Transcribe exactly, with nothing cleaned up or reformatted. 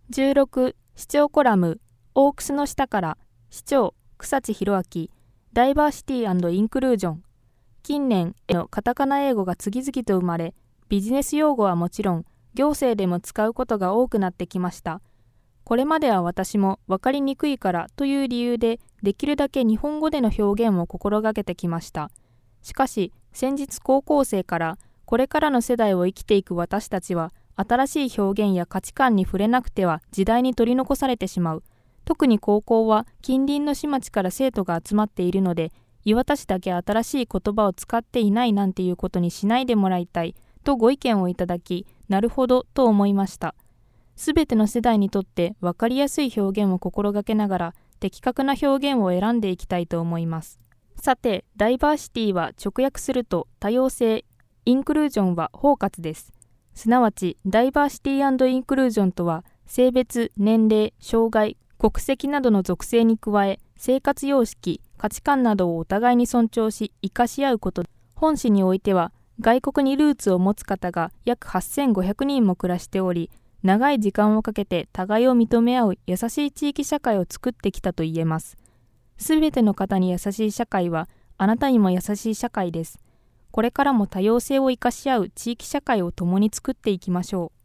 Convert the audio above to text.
じゅうろく視聴コラムオークスの下から視聴草地弘明ダイバーシティ&インクルージョン。近年のカタカナ英語が次々と生まれ、ビジネス用語はもちろん行政でも使うことが多くなってきました。これまでは私も分かりにくいからという理由でできるだけ日本語での表現を心がけてきました。しかし先日高校生からこれからの世代を生きていく私たちは新しい表現や価値観に触れなくては時代に取り残されてしまう。特に高校は近隣の市町から生徒が集まっているので、磐田市だけ新しい言葉を使っていないなんていうことにしないでもらいたいとご意見をいただき、なるほどと思いました。すべての世代にとって分かりやすい表現を心がけながら的確な表現を選んでいきたいと思います。さて、ダイバーシティは直訳すると多様性、インクルージョンは包括です。すなわちダイバーシティ&インクルージョンとは性別、年齢、障害、国籍などの属性に加え生活様式、価値観などをお互いに尊重し生かし合うこと。本市においては外国にルーツを持つ方が約はっせんごひゃくにんも暮らしており、長い時間をかけて互いを認め合う優しい地域社会を作ってきたと言えます。すべての方に優しい社会はあなたにも優しい社会です。これからも多様性を生かし合う地域社会を共に作っていきましょう。